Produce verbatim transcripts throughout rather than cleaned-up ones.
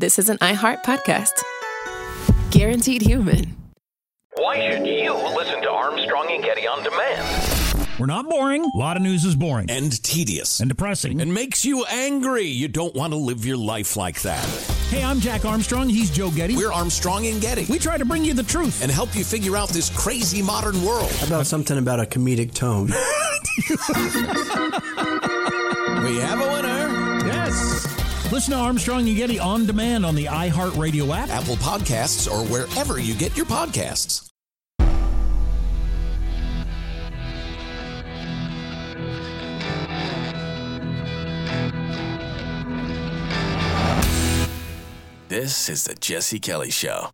this is an iHeart podcast. Guaranteed human. Why should you listen to Armstrong and Getty on demand? We're not boring. A lot of news is boring. And tedious. And depressing. And makes you angry. You don't want to live your life like that. Hey, I'm Jack Armstrong. He's Joe Getty. We're Armstrong and Getty. We try to bring you the truth. And help you figure out this crazy modern world. How about something about a comedic tone? We have a winner. Yes. Listen to Armstrong and Getty on demand on the iHeartRadio app, Apple Podcasts, or wherever you get your podcasts. This is the Jesse Kelly Show.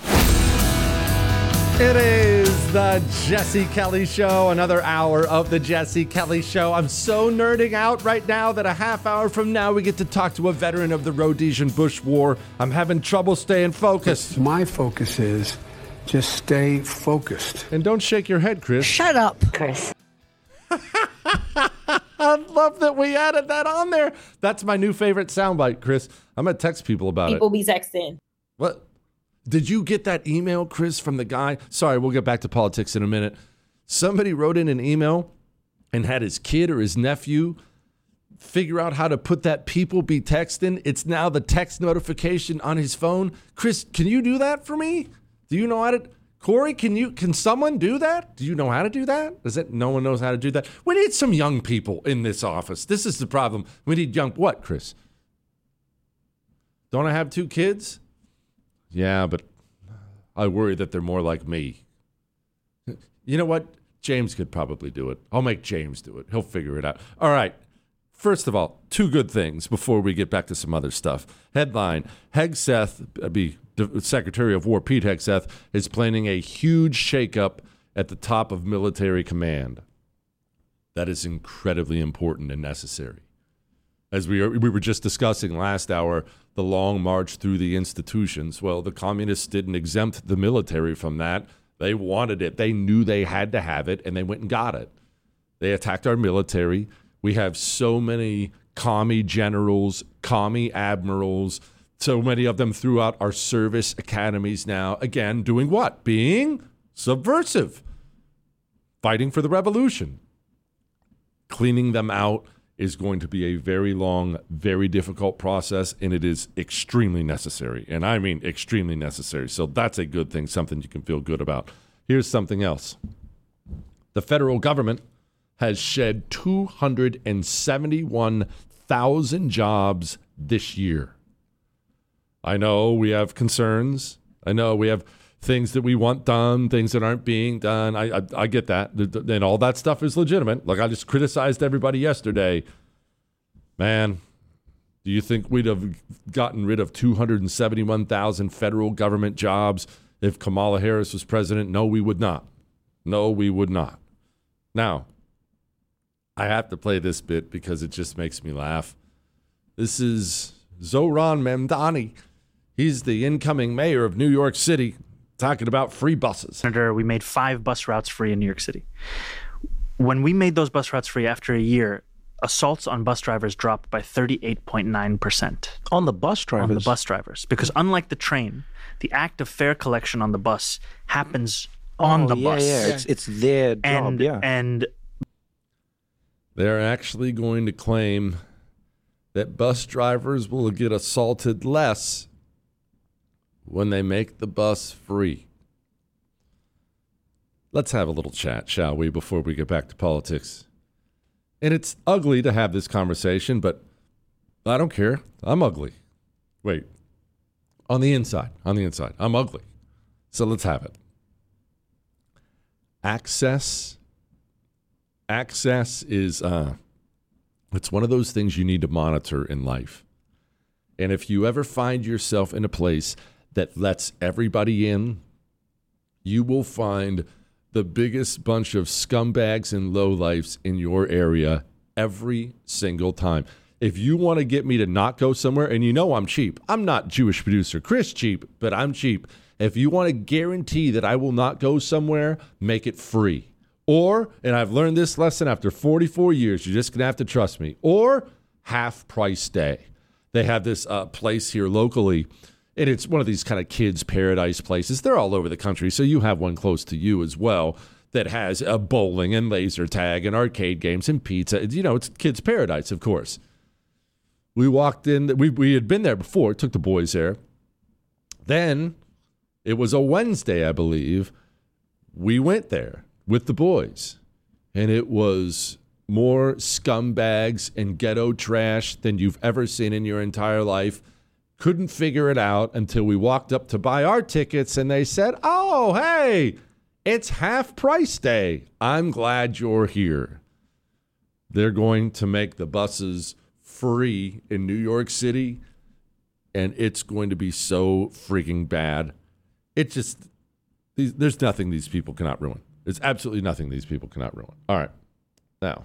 It is the Jesse Kelly Show, another hour of the Jesse Kelly Show. I'm so nerding out right now that a half hour from now we get to talk to a veteran of the Rhodesian Bush War. I'm having trouble staying focused. My focus is just stay focused. And don't shake your head, Chris. Shut up, Chris. I love that we added that on there. That's my new favorite soundbite, Chris. I'm going to text people about people it. People be texting. What? Did you get that email, Chris, from the guy? Sorry, we'll get back to politics in a minute. Somebody wrote in an email and had his kid or his nephew figure out how to put that people be texting. It's now the text notification on his phone. Chris, can you do that for me? Do you know how to? Corey, can you? Can someone do that? Do you know how to do that? Is it no one knows how to do that? We need some young people in this office. This is the problem. We need young. What, Chris? Don't I have two kids? Yeah, but I worry that they're more like me. You know what? James could probably do it. I'll make James do it. He'll figure it out. All right. First of all, two good things before we get back to some other stuff. Headline, Hegseth, be Secretary of War Pete Hegseth, is planning a huge shakeup at the top of military command. That is incredibly important and necessary. As we, are, we were just discussing last hour, the long march through the institutions. Well, the communists didn't exempt the military from that. They wanted it. They knew they had to have it, and they went and got it. They attacked our military. We have so many commie generals, commie admirals, so many of them throughout our service academies now. Again, doing what? Being subversive. Fighting for the revolution. Cleaning them out is going to be a very long, very difficult process, and it is extremely necessary. And I mean extremely necessary. So that's a good thing, something you can feel good about. Here's something else. The federal government has shed two hundred seventy-one thousand jobs this year. I know we have concerns. I know we have things that we want done, things that aren't being done. I, I I get that. And all that stuff is legitimate. Like I just criticized everybody yesterday. Man, do you think we'd have gotten rid of two hundred seventy-one thousand federal government jobs if Kamala Harris was president? No, we would not. No, we would not. Now, I have to play this bit because it just makes me laugh. This is Zohran Mamdani. He's the incoming mayor of New York City, talking about free buses. Senator, we made five bus routes free in New York City. When we made those bus routes free after a year, assaults on bus drivers dropped by thirty-eight point nine percent. On the bus drivers? On the bus drivers. Because unlike the train, the act of fare collection on the bus happens on oh, the yeah, bus. Yeah, it's, it's their job, and, yeah. And they're actually going to claim that bus drivers will get assaulted less when they make the bus free. Let's have a little chat, shall we, before we get back to politics. And it's ugly to have this conversation, but I don't care. I'm ugly. Wait. On the inside. On the inside. I'm ugly. So let's have it. Access. Access is, uh, it's one of those things you need to monitor in life. And if you ever find yourself in a place that lets everybody in, you will find the biggest bunch of scumbags and lowlifes in your area every single time. If you want to get me to not go somewhere, and you know I'm cheap. I'm not Jewish producer Chris cheap, but I'm cheap. If you want to guarantee that I will not go somewhere, make it free. Or, and I've learned this lesson after forty-four years, you're just going to have to trust me, or half price stay. They have this uh, place here locally, and it's one of these kind of kids' paradise places. They're all over the country, so you have one close to you as well that has a bowling and laser tag and arcade games and pizza. You know, it's kids' paradise, of course. We walked in. We, we had been there before, took the boys there. Then, it was a Wednesday, I believe. We went there with the boys, and it was more scumbags and ghetto trash than you've ever seen in your entire life. Couldn't figure it out until we walked up to buy our tickets, and they said, oh, hey, it's half price day. I'm glad you're here. They're going to make the buses free in New York City, and it's going to be so freaking bad. It just, these, there's nothing these people cannot ruin. There's absolutely nothing these people cannot ruin. All right. Now,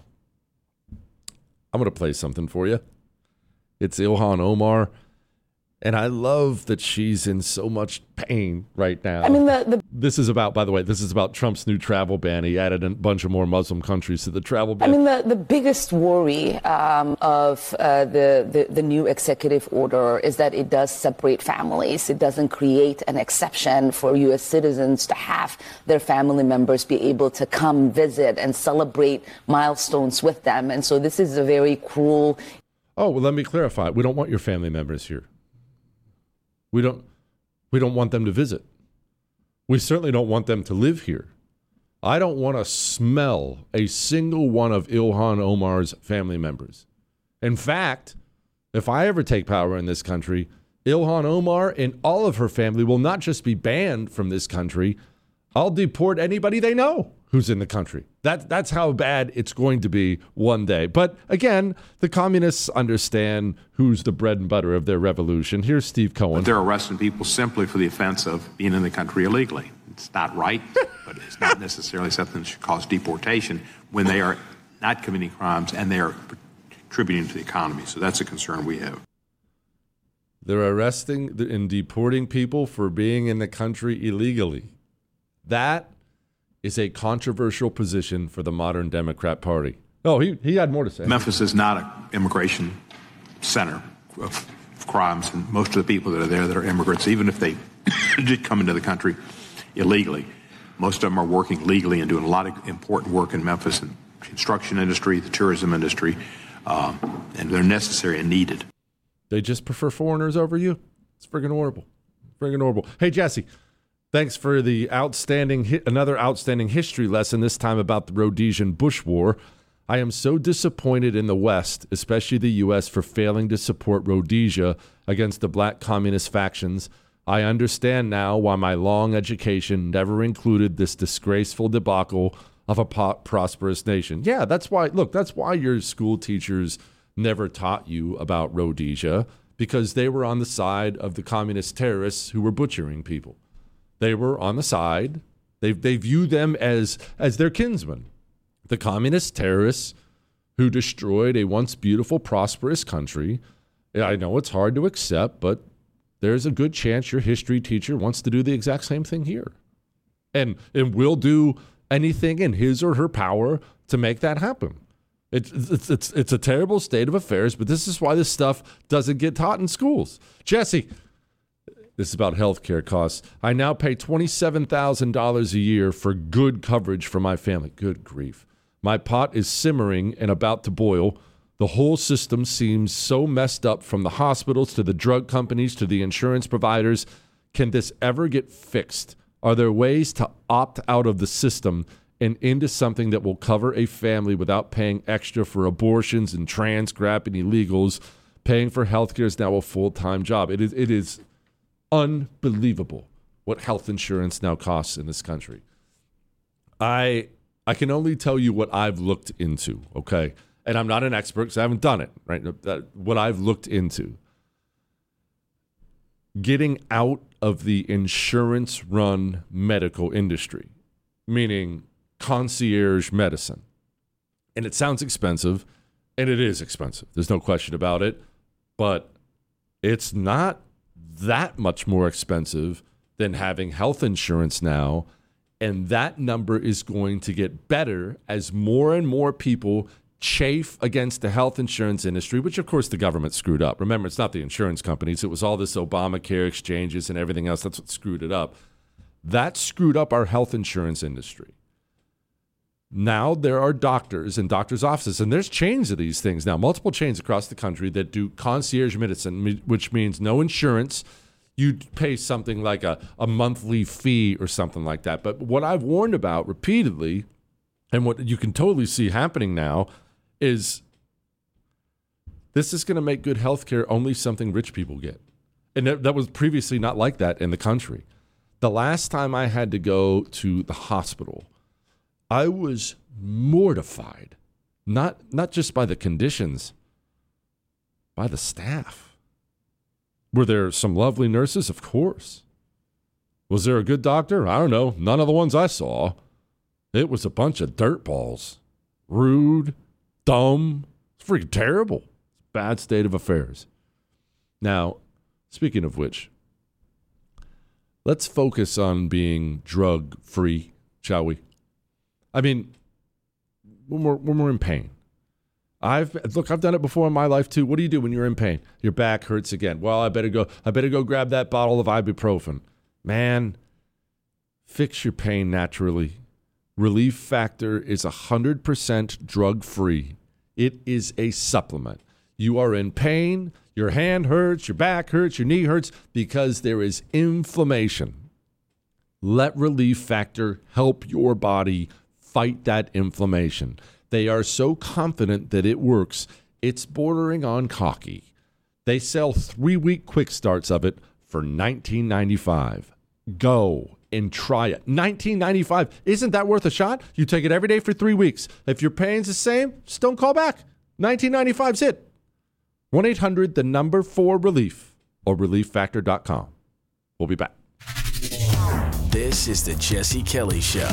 I'm going to play something for you. It's Ilhan Omar. And I love that she's in so much pain right now. I mean, the, the this is about, by the way, this is about Trump's new travel ban. He added a bunch of more Muslim countries to the travel ban. I mean, the, the biggest worry um, of uh, the, the, the new executive order is that it does separate families. It doesn't create an exception for U S citizens to have their family members be able to come visit and celebrate milestones with them. And so this is a very cruel. Oh, well, let me clarify. We don't want your family members here. We don't we don't want them to visit. We certainly don't want them to live here. I don't want to smell a single one of Ilhan Omar's family members. In fact, if I ever take power in this country, Ilhan Omar and all of her family will not just be banned from this country, I'll deport anybody they know who's in the country. That, that's how bad it's going to be one day. But again, the communists understand who's the bread and butter of their revolution. Here's Steve Cohen. But they're arresting people simply for the offense of being in the country illegally. It's not right, but it's not necessarily something that should cause deportation when they are not committing crimes and they are contributing to the economy. So that's a concern we have. They're arresting and deporting people for being in the country illegally. That is a controversial position for the modern Democrat Party. Oh, he, he had more to say. Memphis is not an immigration center of crimes, and most of the people that are there that are immigrants, even if they did come into the country illegally, most of them are working legally and doing a lot of important work in Memphis in the construction industry, the tourism industry, um, and they're necessary and needed. They just prefer foreigners over you. It's friggin' horrible. Friggin' horrible. Hey, Jesse. Thanks for the outstanding, another outstanding history lesson, this time about the Rhodesian Bush War. I am so disappointed in the West, especially the U S, for failing to support Rhodesia against the black communist factions. I understand now why my long education never included this disgraceful debacle of a po- prosperous nation. Yeah, that's why, look, that's why your school teachers never taught you about Rhodesia, because they were on the side of the communist terrorists who were butchering people. They were on the side. They they view them as as their kinsmen, the communist terrorists who destroyed a once beautiful, prosperous country. I know it's hard to accept, but there's a good chance your history teacher wants to do the exact same thing here, and and will do anything in his or her power to make that happen. It's it's it's it's a terrible state of affairs, but this is why this stuff doesn't get taught in schools. Jesse. This is about healthcare costs. I now pay twenty-seven thousand dollars a year for good coverage for my family. Good grief. My pot is simmering and about to boil. The whole system seems so messed up, from the hospitals to the drug companies to the insurance providers. Can this ever get fixed? Are there ways to opt out of the system and into something that will cover a family without paying extra for abortions and trans crap and illegals? Paying for healthcare is now a full-time job. It is. It is unbelievable what health insurance now costs in this country. I I can only tell you what I've looked into, okay? And I'm not an expert because I haven't done it, right? What I've looked into. Getting out of the insurance-run medical industry, meaning concierge medicine. And it sounds expensive, and it is expensive. There's no question about it. But it's not that much more expensive than having health insurance now, and that number is going to get better as more and more people chafe against the health insurance industry, which of course the government screwed up. Remember, it's not the insurance companies. It was all this Obamacare exchanges and everything else. That's what screwed it up. That screwed up our health insurance industry. Now there are doctors and doctors' offices, and there's chains of these things now, multiple chains across the country that do concierge medicine, which means no insurance. You pay something like a, a monthly fee or something like that. But what I've warned about repeatedly, and what you can totally see happening now, is this is going to make good health care only something rich people get. And that, that was previously not like that in the country. The last time I had to go to the hospital, I was mortified, not not just by the conditions, by the staff. Were there some lovely nurses? Of course. Was there a good doctor? I don't know. None of the ones I saw. It was a bunch of dirtballs. Rude, dumb. It's freaking terrible. Bad state of affairs. Now, speaking of which, let's focus on being drug-free, shall we? I mean, when we're, when we're in pain. I've look, I've done it before in my life too. What do you do when you're in pain? Your back hurts again. Well, I better go. I better go grab that bottle of ibuprofen. Man, fix your pain naturally. Relief Factor is one hundred percent drug-free. It is a supplement. You are in pain. Your hand hurts. Your back hurts. Your knee hurts because there is inflammation. Let Relief Factor help your body fight that inflammation. They are so confident that it works, it's bordering on cocky. They sell three-week quick starts of it for nineteen ninety-five. Go and try it. nineteen ninety-five. Isn't that worth a shot? You take it every day for three weeks. If your pain's the same, just don't call back. nineteen ninety-five's it. one eight hundred, the number four relief, or relief factor dot com. We'll be back. This is the Jesse Kelly Show.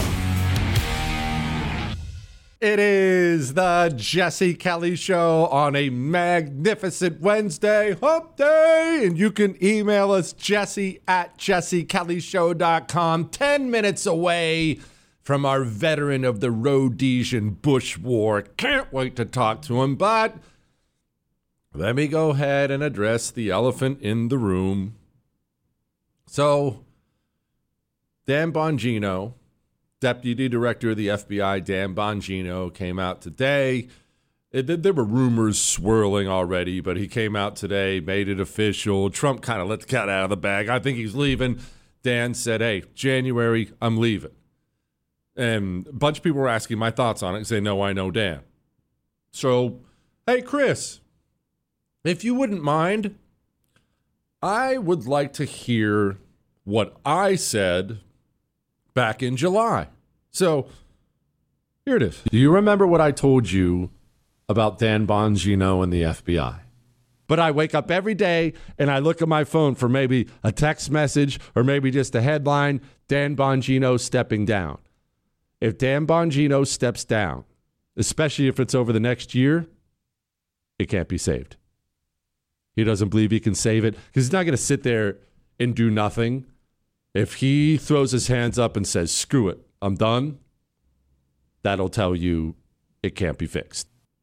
It is the Jesse Kelly Show on a magnificent Wednesday, hump day. And you can email us, Jesse at jesse kelly show dot com. Ten minutes away from our veteran of the Rhodesian Bush War. Can't wait to talk to him. But let me go ahead and address the elephant in the room. So, Dan Bongino, Deputy Director of the F B I, Dan Bongino, came out today. It, there were rumors swirling already, but he came out today, made it official. Trump kind of let the cat out of the bag. I think he's leaving. Dan said, hey, January, I'm leaving. And a bunch of people were asking my thoughts on it and say, no, I know Dan. So, hey, Chris, if you wouldn't mind, I would like to hear what I said back in July. So, here it is. Do you remember what I told you about Dan Bongino and the F B I? But I wake up every day and I look at my phone for maybe a text message or maybe just a headline, Dan Bongino stepping down. If Dan Bongino steps down, especially if it's over the next year, it can't be saved. He doesn't believe he can save it because he's not going to sit there and do nothing. If he throws his hands up and says, screw it, I'm done, that'll tell you it can't be fixed.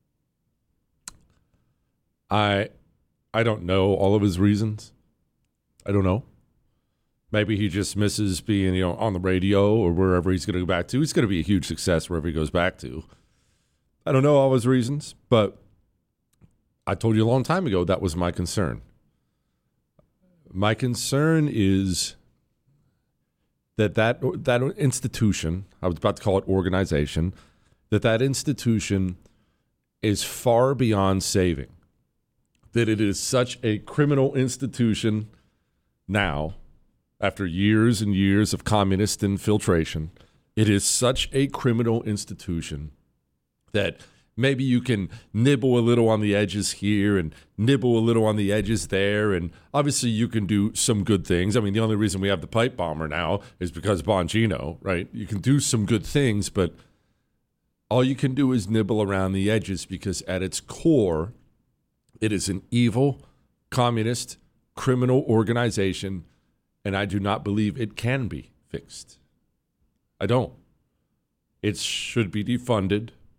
I I don't know all of his reasons. I don't know. Maybe he just misses being, you know, on the radio or wherever he's going to go back to. He's going to be a huge success wherever he goes back to. I don't know all his reasons, but I told you a long time ago that was my concern. My concern is that that that institution, I was about to call it organization, that that institution is far beyond saving. That it is such a criminal institution now, after years and years of communist infiltration, it is such a criminal institution that maybe you can nibble a little on the edges here and nibble a little on the edges there. And obviously you can do some good things. I mean, the only reason we have the pipe bomber now is because Bongino, right? You can do some good things, but all you can do is nibble around the edges because at its core, it is an evil, communist, criminal organization, and I do not believe it can be fixed. I don't. It should be defunded.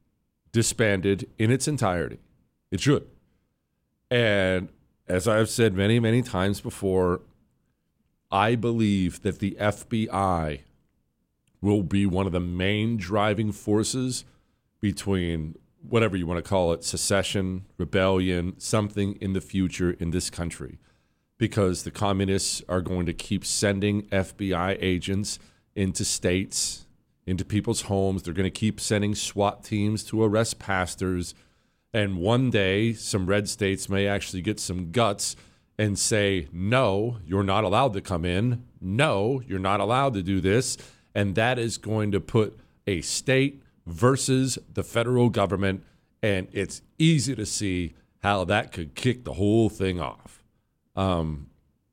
disbanded in its entirety. It should. And as I've said many, many times before, I believe that the F B I will be one of the main driving forces between whatever you want to call it, secession, rebellion, something in the future in this country. Because the communists are going to keep sending F B I agents into states, into people's homes. They're going to keep sending SWAT teams to arrest pastors. And one day, some red states may actually get some guts and say, no, you're not allowed to come in. No, you're not allowed to do this. And that is going to put a state versus the federal government. And it's easy to see how that could kick the whole thing off. Um,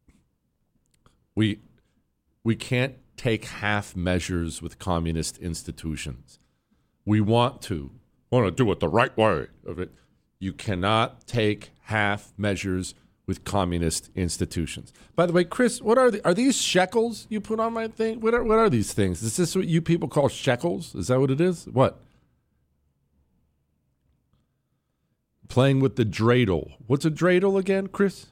we we can't take half measures with communist institutions. We want to want to do it the right way of it. You cannot take half measures with communist institutions. By the way, Chris, what are the, are these shekels you put on my thing? What are what are these things? Is this what you people call shekels? Is that what it is? What? Playing with the dreidel. What's a dreidel again, Chris?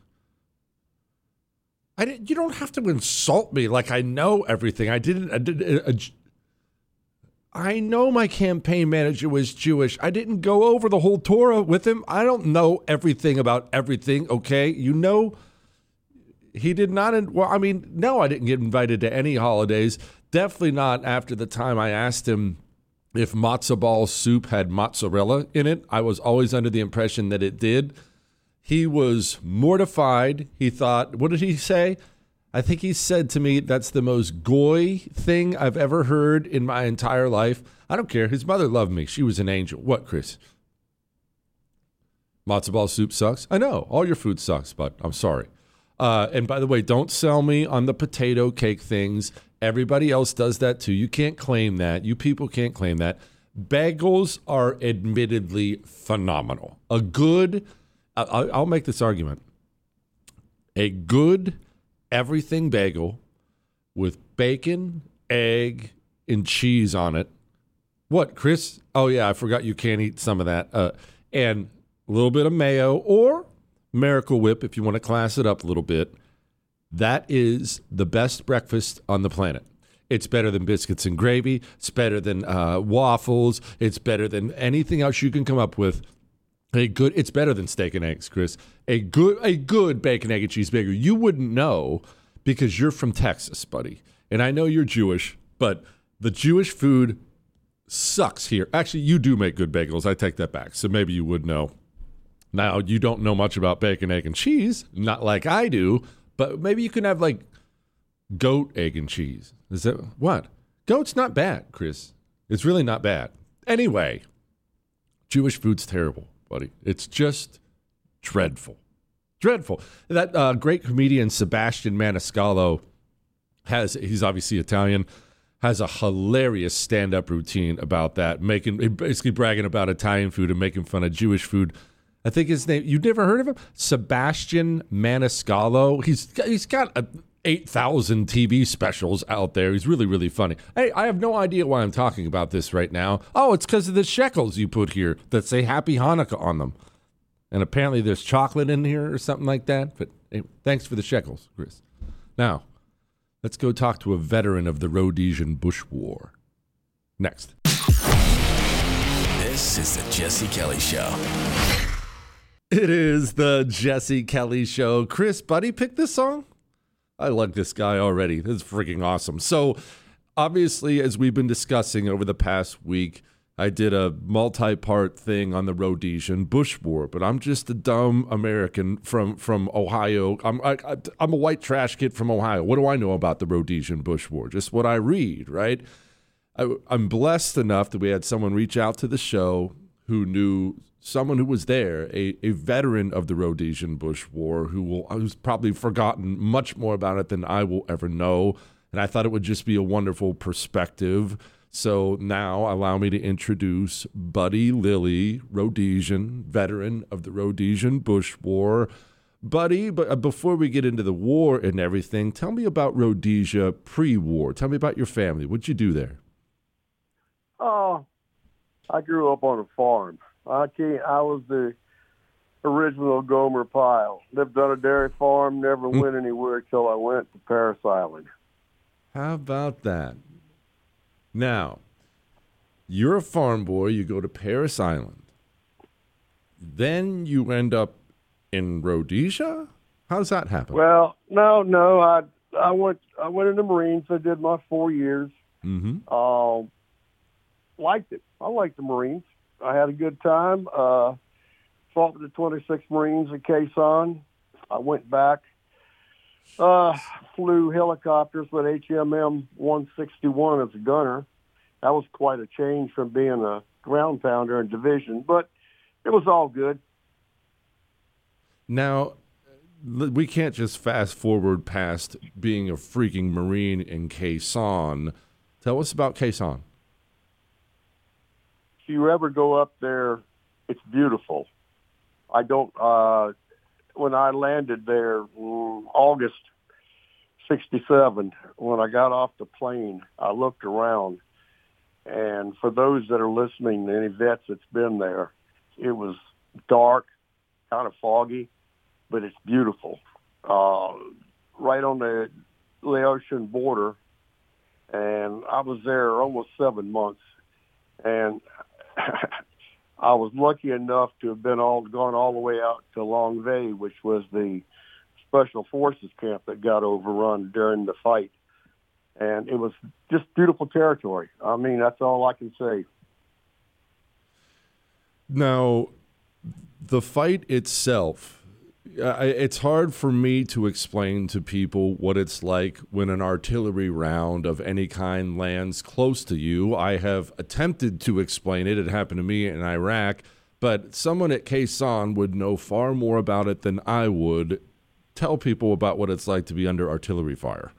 I didn't, you don't have to insult me like I know everything. I didn't. I, did, uh, I know my campaign manager was Jewish. I didn't go over the whole Torah with him. I don't know everything about everything, okay? You know, he did not. In, well, I mean, no, I didn't get invited to any holidays. Definitely not after the time I asked him if matzo ball soup had mozzarella in it. I was always under the impression that it did. He was mortified. He thought, what did he say? I think he said to me, that's the most goy thing I've ever heard in my entire life. I don't care. His mother loved me. She was an angel. What, Chris? Matzo ball soup sucks? I know. All your food sucks, but I'm sorry. Uh, and by the way, don't sell me on the potato cake things. Everybody else does that too. You can't claim that. You people can't claim that. Bagels are admittedly phenomenal. A good... I'll make this argument. A good everything bagel with bacon, egg, and cheese on it. What, Chris? Oh, yeah, I forgot you can't eat some of that. Uh, and a little bit of mayo or Miracle Whip if you want to class it up a little bit. That is the best breakfast on the planet. It's better than biscuits and gravy. It's better than uh, waffles. It's better than anything else you can come up with. A good, it's better than steak and eggs, Chris. A good, a good bacon, egg, and cheese bagel. You wouldn't know because you're from Texas, buddy. And I know you're Jewish, but the Jewish food sucks here. Actually, you do make good bagels. I take that back. So maybe you would know. Now, you don't know much about bacon, egg, and cheese, not like I do, but maybe you can have like goat, egg, and cheese. Is that what? Goat's not bad, Chris. It's really not bad. Anyway, Jewish food's terrible. Buddy. It's just dreadful. Dreadful. That uh, great comedian Sebastian Maniscalco has, he's obviously Italian, has a hilarious stand-up routine about that, making basically bragging about Italian food and making fun of Jewish food. I think his name, you've never heard of him? Sebastian Maniscalco. He's, he's got a, eight thousand T V specials out there. He's really, really funny. Hey, I have no idea why I'm talking about this right now. Oh, it's because of the shekels you put here that say Happy Hanukkah on them. And apparently there's chocolate in here or something like that. But hey, thanks for the shekels, Chris. Now, let's go talk to a veteran of the Rhodesian Bush War. Next. This is the Jesse Kelly Show. It is the Jesse Kelly Show. Chris, buddy, pick this song. I like this guy already. This is freaking awesome. So, obviously, as we've been discussing over the past week, I did a multi-part thing on the Rhodesian Bush War, but I'm just a dumb American from, from Ohio. I'm I, I'm a white trash kid from Ohio. What do I know about the Rhodesian Bush War? Just what I read, right? I, I'm blessed enough that we had someone reach out to the show who knew someone who was there, a, a veteran of the Rhodesian Bush War, who will who's probably forgotten much more about it than I will ever know. And I thought it would just be a wonderful perspective. So now allow me to introduce Buddy Lilly, Rhodesian, veteran of the Rhodesian Bush War. Buddy, but before we get into the war and everything, tell me about Rhodesia pre-war. Tell me about your family. What'd you do there? Oh, I grew up on a farm. I can't, I was the original Gomer Pyle. Lived on a dairy farm, never went anywhere till I went to Parris Island. How about that? Now, you're a farm boy. You go to Parris Island. Then you end up in Rhodesia? How does that happen? Well, no, no. I I went I went in the Marines. I did my four years. Mm-hmm. Um, liked it. I liked the Marines. I had a good time. Uh, fought with the twenty-sixth Marines at Quezon. I went back. Uh, flew helicopters with H M M one sixty-one as a gunner. That was quite a change from being a ground pounder in division, but it was all good. Now, we can't just fast forward past being a freaking Marine in Quezon. Tell us about Quezon. If you ever go up there, it's beautiful. I don't, uh, when I landed there in August sixty-seven, when I got off the plane, I looked around. And for those that are listening, any vets that's been there, it was dark, kind of foggy, but it's beautiful. Uh, right on the Laotian border, and I was there almost seven months. And I was lucky enough to have been all gone all the way out to Longueuil, which was the Special Forces camp that got overrun during the fight. And it was just beautiful territory. I mean, that's all I can say. Now, the fight itself, uh, it's hard for me to explain to people what it's like when an artillery round of any kind lands close to you. I have attempted to explain it. It happened to me in Iraq. But someone at Quezon would know far more about it than I would. Tell people about what it's like to be under artillery fire.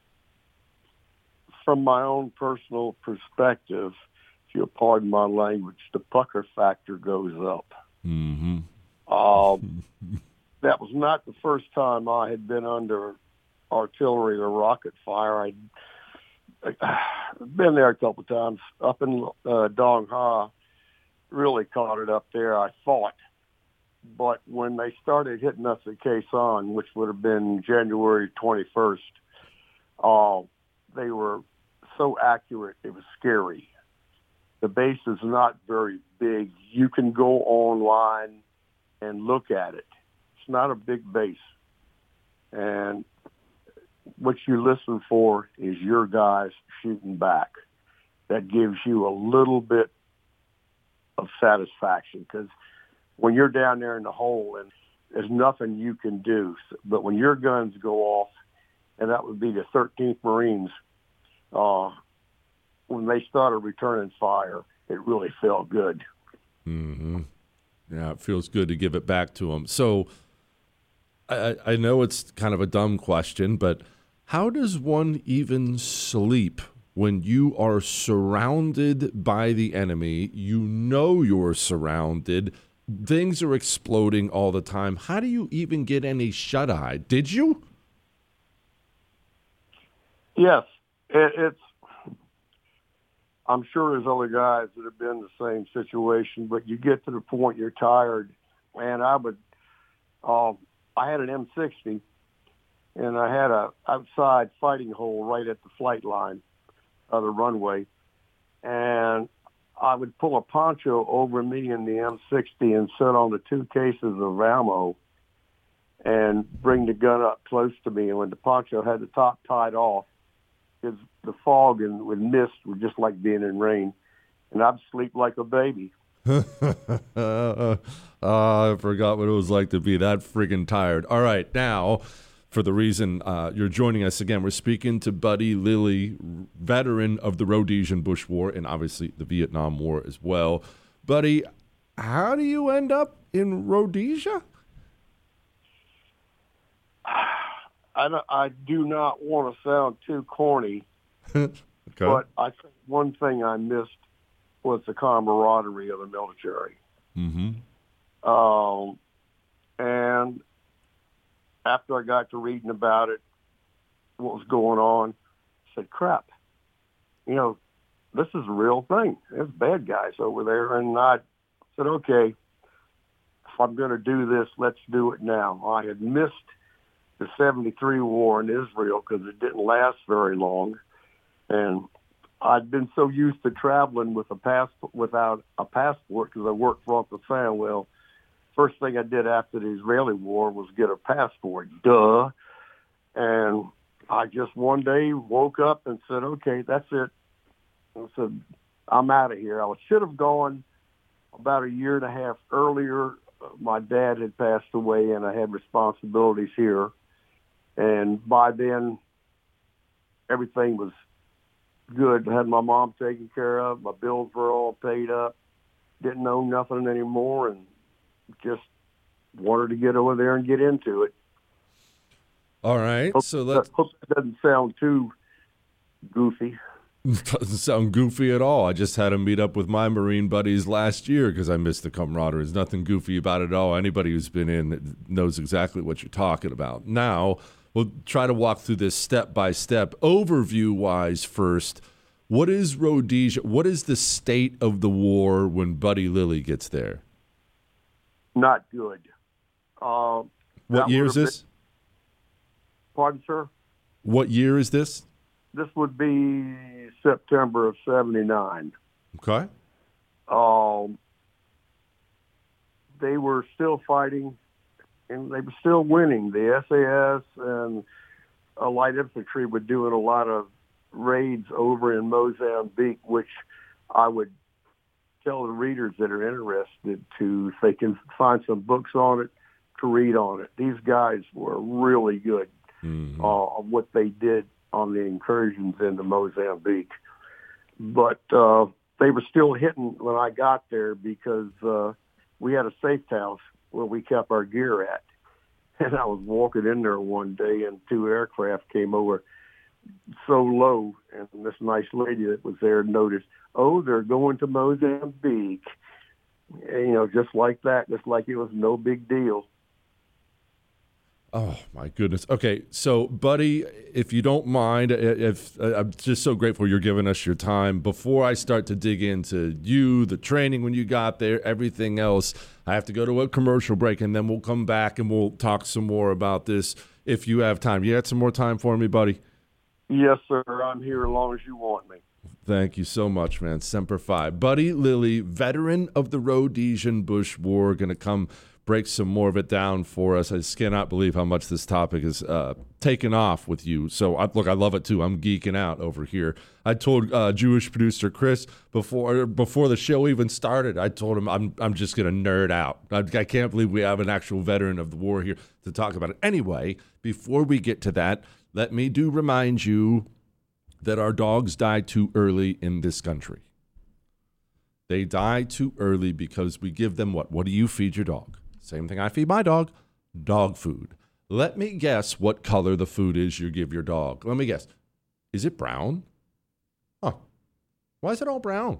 From my own personal perspective, if you'll pardon my language, the pucker factor goes up. Mm-hmm. Um, that was not the first time I had been under artillery or rocket fire. I'd, I'd been there a couple of times. Up in uh, Dong Ha, really caught it up there. I fought. But when they started hitting us at Quezon, which would have been January twenty-first, uh, they were so accurate, it was scary. The base is not very big. You can go online and look at it. It's not a big base. And what you listen for is your guys shooting back. That gives you a little bit of satisfaction, because when you're down there in the hole and there's nothing you can do, but when your guns go off, and that would be the thirteenth Marines, uh, when they started returning fire, it really felt good. Mm-hmm. Yeah, it feels good to give it back to them. So I, I know it's kind of a dumb question, but how does one even sleep when you are surrounded by the enemy? You know you're surrounded. Things are exploding all the time. How do you even get any shut-eye? Did you? Yes. It, it's. I'm sure there's other guys that have been in the same situation, but you get to the point you're tired. And I would, um, I had an M sixty, and I had a outside fighting hole right at the flight line of the runway, and I would pull a poncho over me in the M sixty and sit on the two cases of ammo and bring the gun up close to me. And when the poncho had the top tied off, because the fog and with mist were just like being in rain, and I'd sleep like a baby. uh, I forgot what it was like to be that friggin' tired. All right, now, for the reason uh, you're joining us again, we're speaking to Buddy Lilly, veteran of the Rhodesian Bush War and obviously the Vietnam War as well. Buddy, how do you end up in Rhodesia? I, don't, I do not want to sound too corny, okay. but I think one thing I missed was the camaraderie of the military. Mm-hmm. Um, and after I got to reading about it, what was going on, I said, crap, you know, this is a real thing. There's bad guys over there. And I said, okay, if I'm going to do this, let's do it now. I had missed the seventy-three war in Israel because it didn't last very long. And I'd been so used to traveling with a pass without a passport because I worked for Uncle Sam. Well, first thing I did after the Israeli war was get a passport. Duh. And I just one day woke up and said, okay, that's it. I said, I'm out of here. I should have gone about a year and a half earlier. My dad had passed away and I had responsibilities here. And by then, everything was good. I had my mom taken care of. My bills were all paid up. Didn't know nothing anymore and just wanted to get over there and get into it. All right. Hope, so let's. Hope that doesn't sound too goofy. Doesn't sound goofy at all. I just had to meet up with my Marine buddies last year because I missed the camaraderie. There's nothing goofy about it at all. Anybody who's been in knows exactly what you're talking about. Now, we'll try to walk through this step by step. Overview wise, first, what is Rhodesia? What is the state of the war when Buddy Lilly gets there? Not good. Uh, what year is this? Been, pardon, sir? What year is this? This would be September of seventy-nine. Okay. Um, they were still fighting, and they were still winning. The S A S and uh, light infantry were doing a lot of raids over in Mozambique, which I would tell the readers that are interested to, if they can find some books on it, to read on it. These guys were really good mm-hmm. uh, on what they did on the incursions into Mozambique. But uh, they were still hitting when I got there because uh, we had a safe house where we kept our gear at. And I was walking in there one day and two aircraft came over so low, and this nice lady that was there noticed, oh, they're going to Mozambique. And, you know, just like that, just like it was no big deal. Oh, my goodness. Okay, so, Buddy, if you don't mind, if I'm just so grateful you're giving us your time. Before I start to dig into you, the training when you got there, everything else, I have to go to a commercial break, and then we'll come back and we'll talk some more about this if you have time. You got some more time for me, buddy? Yes, sir. I'm here as long as you want me. Thank you so much, man. Semper Fi. Buddy Lilly, veteran of the Rhodesian Bush War, going to come break some more of it down for us. I just cannot believe how much this topic is uh, taken off with you. So, I, look, I love it, too. I'm geeking out over here. I told uh, Jewish producer Chris before before the show even started, I told him I'm I'm just going to nerd out. I, I can't believe we have an actual veteran of the war here to talk about it. Anyway, before we get to that, let me do remind you that our dogs die too early in this country. They die too early because we give them what? What do you feed your dog? Same thing I feed my dog, dog food. Let me guess what color the food is you give your dog. Let me guess. Is it brown? Huh. Why is it all brown?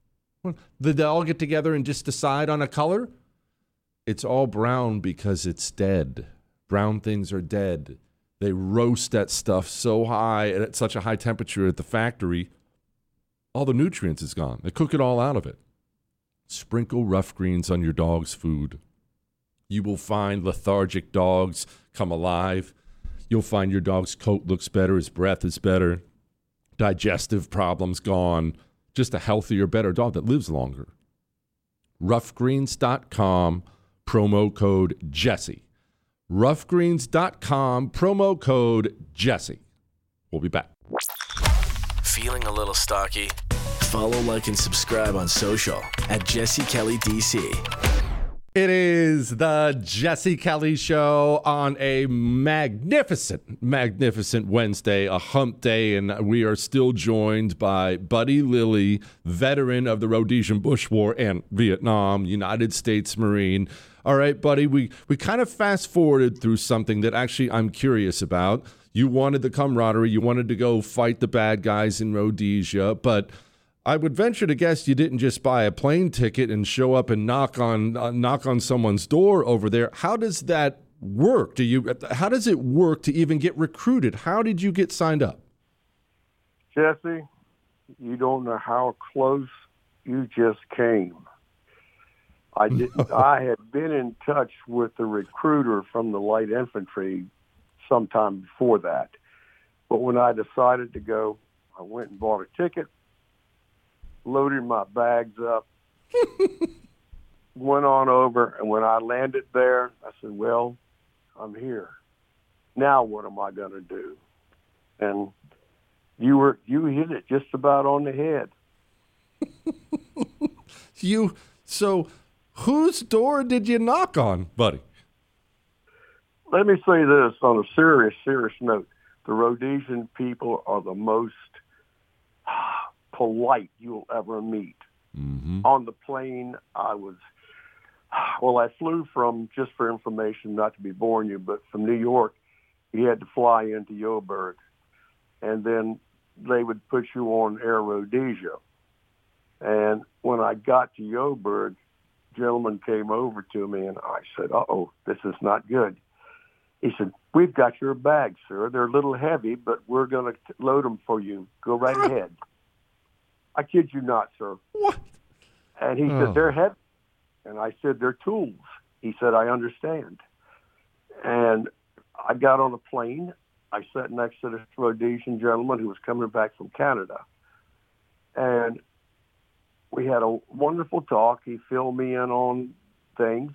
Did they all get together and just decide on a color? It's all brown because it's dead. Brown things are dead. They roast that stuff so high and at such a high temperature at the factory, all the nutrients is gone. They cook it all out of it. Sprinkle rough greens on your dog's food. You will find lethargic dogs come alive. You'll find your dog's coat looks better, his breath is better, digestive problems gone, just a healthier, better dog that lives longer. rough greens dot com, promo code Jesse. rough greens dot com, promo code Jesse. We'll be back. Feeling a little stocky? Follow, like, and subscribe on social at Jesse Kelly D C. It is the Jesse Kelly Show on a magnificent, magnificent Wednesday, a hump day, and we are still joined by Buddy Lilly, veteran of the Rhodesian Bush War and Vietnam, United States Marine. All right, Buddy, we, we kind of fast-forwarded through something that actually I'm curious about. You wanted the camaraderie. You wanted to go fight the bad guys in Rhodesia, but I would venture to guess you didn't just buy a plane ticket and show up and knock on uh, knock on someone's door over there. How does that work? Do you? How does it work to even get recruited? How did you get signed up? Jesse, you don't know how close you just came. I didn't. I had been in touch with the recruiter from the light infantry sometime before that, but when I decided to go, I went and bought a ticket, loaded my bags up, went on over, and when I landed there, I said, "Well, I'm here. Now what am I going to do?" And you were you hit it just about on the head. You so. Whose door did you knock on, buddy? Let me say this on a serious, serious note. The Rhodesian people are the most polite you'll ever meet. Mm-hmm. On the plane, I was, well, I flew from, just for information, not to be boring you, but from New York, you had to fly into Joburg. And then they would put you on Air Rhodesia. And when I got to Joburg, gentleman came over to me and I said, uh-oh, this is not good. He said, "We've got your bags, sir. They're a little heavy, but we're going to load them for you. Go right ahead." I kid you not, sir. What? And he oh. said, "They're heavy." And I said, "They're tools." He said, "I understand." And I got on a plane. I sat next to this Rhodesian gentleman who was coming back from Canada. And we had a wonderful talk. He filled me in on things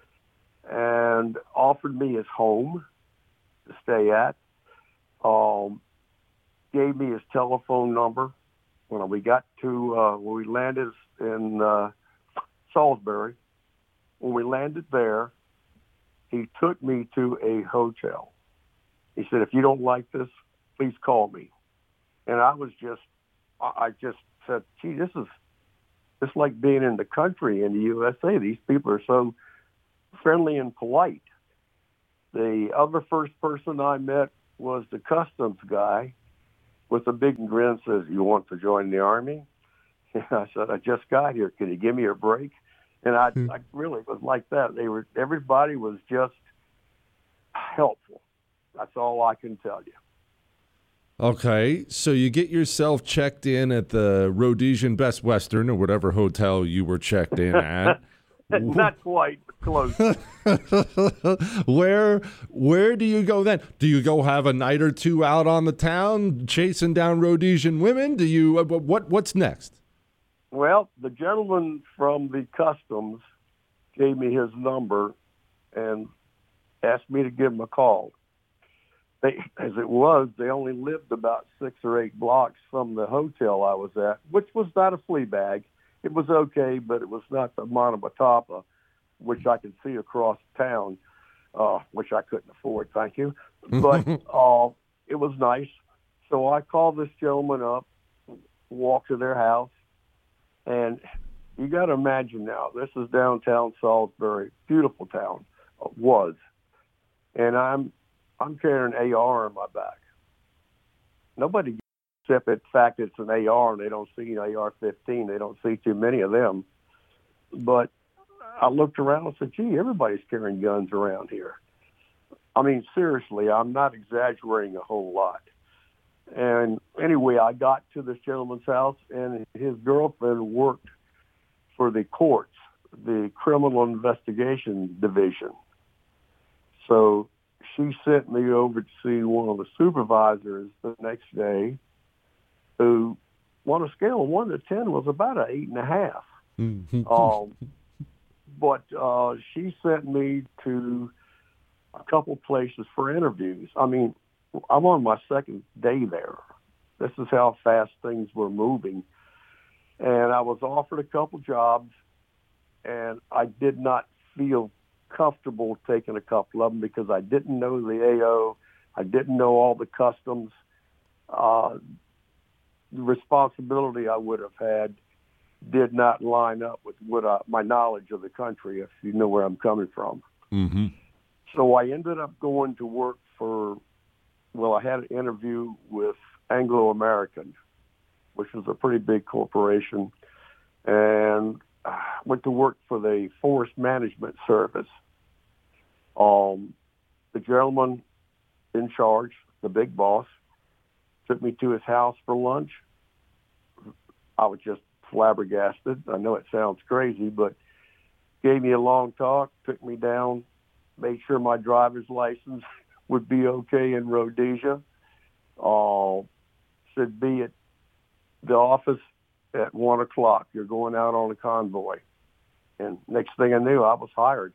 and offered me his home to stay at. Um, gave me his telephone number. When we got to, uh, when we landed in uh, Salisbury, when we landed there, he took me to a hotel. He said, "If you don't like this, please call me." And I was just, I just said, "Gee, this is, it's like being in the country in the U S A. These people are so friendly and polite." The other first person I met was the customs guy with a big grin, says, "You want to join the Army?" And I said, "I just got here. Can you give me a break?" And I, I really was like that. They were, everybody was just helpful. That's all I can tell you. Okay, so you get yourself checked in at the Rhodesian Best Western or whatever hotel you were checked in at. Not quite, but close. where where do you go then? Do you go have a night or two out on the town chasing down Rhodesian women? Do you uh, what what's next? Well, the gentleman from the customs gave me his number and asked me to give him a call. They, as it was, they only lived about six or eight blocks from the hotel I was at, which was not a flea bag. It was okay, but it was not the Monomatapa, which I could see across town, uh, which I couldn't afford, thank you. But uh, it was nice. So I called this gentleman up, walked to their house, and you got to imagine now, this is downtown Salisbury, beautiful town, uh, was. And I'm I'm carrying an A R on my back. Nobody, except the fact it's an A R and they don't see an A R fifteen. They don't see too many of them. But I looked around and said, "Gee, everybody's carrying guns around here." I mean, seriously, I'm not exaggerating a whole lot. And anyway, I got to this gentleman's house, and his girlfriend worked for the courts, the Criminal Investigation Division. So she sent me over to see one of the supervisors the next day, who, on a scale of one to ten, was about an eight and a half. um, but uh, she sent me to a couple places for interviews. I mean, I'm on my second day there. This is how fast things were moving. And I was offered a couple jobs, and I did not feel comfortable taking a couple of them because I didn't know the A O. I didn't know all the customs. Uh, the responsibility I would have had did not line up with what I, my knowledge of the country, if you know where I'm coming from. Mm-hmm. So I ended up going to work for, well, I had an interview with Anglo American, which was a pretty big corporation, and went to work for the Forest Management Service. Um, the gentleman in charge, the big boss, took me to his house for lunch. I was just flabbergasted. I know it sounds crazy, but gave me a long talk, took me down, made sure my driver's license would be okay in Rhodesia. Uh, said, be at the office at one o'clock. You're going out on a convoy. And next thing I knew, I was hired.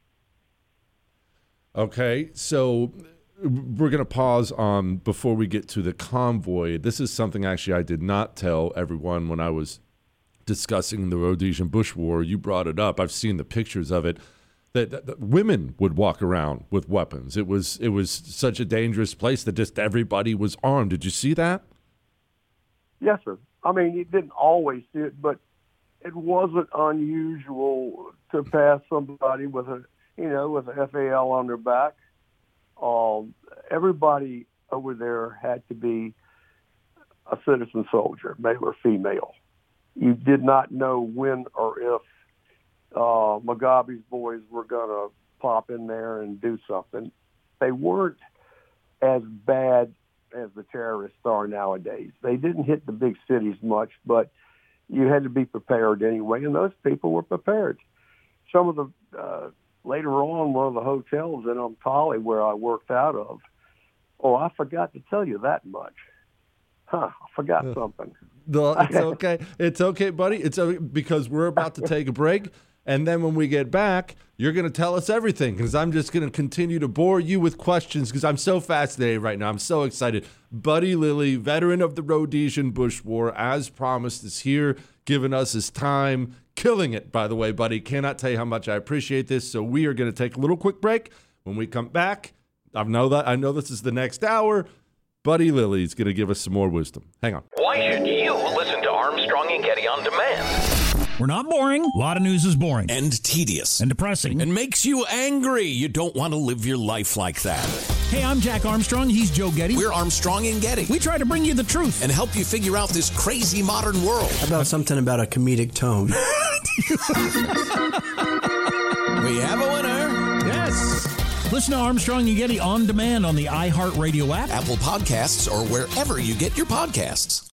Okay, so we're going to pause on before we get to the convoy. This is something actually I did not tell everyone when I was discussing the Rhodesian Bush War. You brought it up. I've seen the pictures of it. That, that, that women would walk around with weapons. It was it was such a dangerous place that just everybody was armed. Did you see that? Yes, sir. I mean, you didn't always see it, but it wasn't unusual to pass somebody with a, you know, with a F A L on their back. Um, everybody over there had to be a citizen soldier, male or female. You did not know when or if uh, Mugabe's boys were going to pop in there and do something. They weren't as bad as the terrorists are nowadays. They didn't hit the big cities much, but you had to be prepared anyway, and those people were prepared. Some of the, uh, later on, one of the hotels in Umpali where I worked out of, oh, I forgot to tell you that much. Huh, I forgot something. No, it's okay. It's okay, buddy. It's okay because we're about to take a break. And then when we get back, you're going to tell us everything because I'm just going to continue to bore you with questions because I'm so fascinated right now. I'm so excited. Buddy Lilly, veteran of the Rhodesian Bush War, as promised, is here, giving us his time, killing it, by the way, buddy. Cannot tell you how much I appreciate this. So we are going to take a little quick break. When we come back, I know that I know this is the next hour. Buddy Lilly's going to give us some more wisdom. Hang on. Why should you listen to Armstrong and Getty on demand? We're not boring. A lot of news is boring. And tedious. And depressing. And makes you angry. You don't want to live your life like that. Hey, I'm Jack Armstrong. He's Joe Getty. We're Armstrong and Getty. We try to bring you the truth. And help you figure out this crazy modern world. How about something about a comedic tone? We have a winner. Yes. Listen to Armstrong and Getty on demand on the iHeartRadio app, Apple Podcasts, or wherever you get your podcasts.